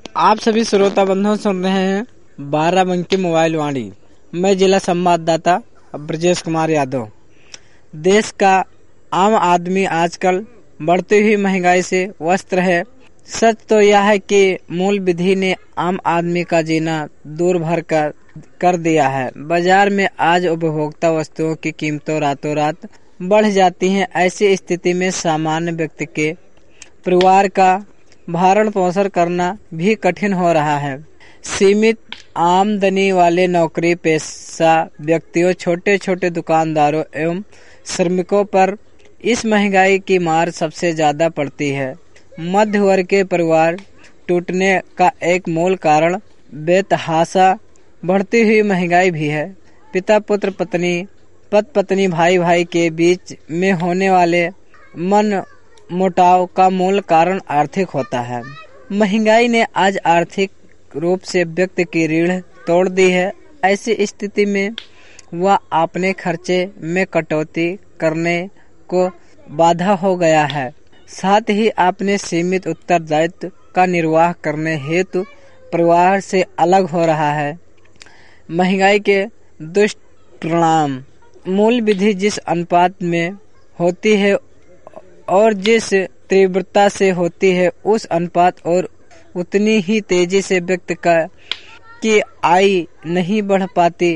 आप सभी श्रोता बंधु सुन रहे हैं बाराबंकी मोबाइल वाणी। मैं जिला संवाददाता ब्रजेश कुमार यादव। देश का आम आदमी आजकल बढ़ती हुई महंगाई से वस्त्र है। सच तो यह है कि मूल विधि ने आम आदमी का जीना दूर भर कर दिया है। बाजार में आज उपभोक्ता वस्तुओं की कीमतों रातों रात बढ़ जाती हैं। ऐसी स्थिति में सामान्य व्यक्ति के परिवार का भरण पोषण करना भी कठिन हो रहा है। सीमित आमदनी वाले नौकरी पेशा व्यक्तियों, छोटे छोटे दुकानदारों एवं श्रमिकों पर इस महंगाई की मार सबसे ज्यादा पड़ती है। मध्य वर्ग के परिवार टूटने का एक मूल कारण बेतहाशा बढ़ती हुई महंगाई भी है। पिता पुत्र, पत्नी भाई भाई के बीच में होने वाले मन मोटाव का मूल कारण आर्थिक होता है। महंगाई ने आज आर्थिक रूप से व्यक्ति की रीढ़ तोड़ दी है। ऐसी स्थिति में वह अपने खर्चे में कटौती करने को बाधा हो गया है। साथ ही अपने सीमित उत्तरदायित्व का निर्वाह करने हेतु परिवार से अलग हो रहा है। महंगाई के दुष्परिणाम। मूल विधि जिस अनुपात में होती है और जिस तीव्रता से होती है, उस अनुपात और उतनी ही तेजी से व्यक्ति की आय नहीं बढ़ पाती।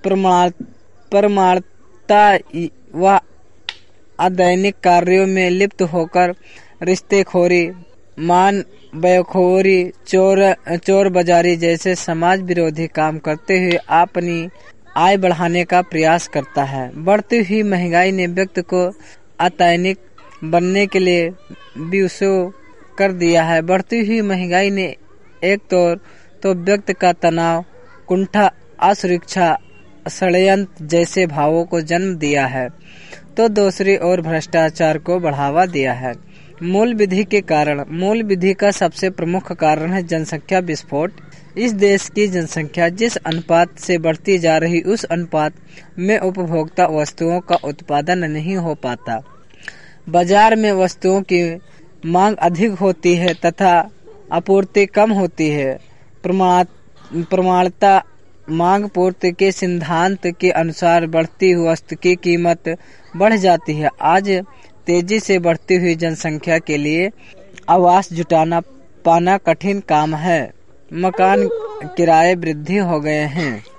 प्रमाणता व अदैनिक कार्यों में लिप्त होकर रिश्तेखोरी, मान बेखोरी, चोर बाजारी जैसे समाज विरोधी काम करते हुए अपनी आय बढ़ाने का प्रयास करता है। बढ़ती हुई महंगाई ने व्यक्ति को अदैनिक बनने के लिए विवश कर दिया है। बढ़ती हुई महंगाई ने एक तो व्यक्ति का तनाव, कुंठा, असुरक्षा, षड्यंत्र जैसे भावों को जन्म दिया है, तो दूसरी ओर भ्रष्टाचार को बढ़ावा दिया है। मूल विधि के कारण। मूल विधि का सबसे प्रमुख कारण है जनसंख्या विस्फोट। इस देश की जनसंख्या जिस अनुपात से बढ़ती जा रही, उस अनुपात में उपभोक्ता वस्तुओं का उत्पादन नहीं हो पाता। बाजार में वस्तुओं की मांग अधिक होती है तथा आपूर्ति कम होती है। प्रमाणता मांग पूर्ति के सिद्धांत के अनुसार बढ़ती हुई वस्तु की कीमत बढ़ जाती है। आज तेजी से बढ़ती हुई जनसंख्या के लिए आवास जुटाना पाना कठिन काम है। मकान किराए वृद्धि हो गए हैं।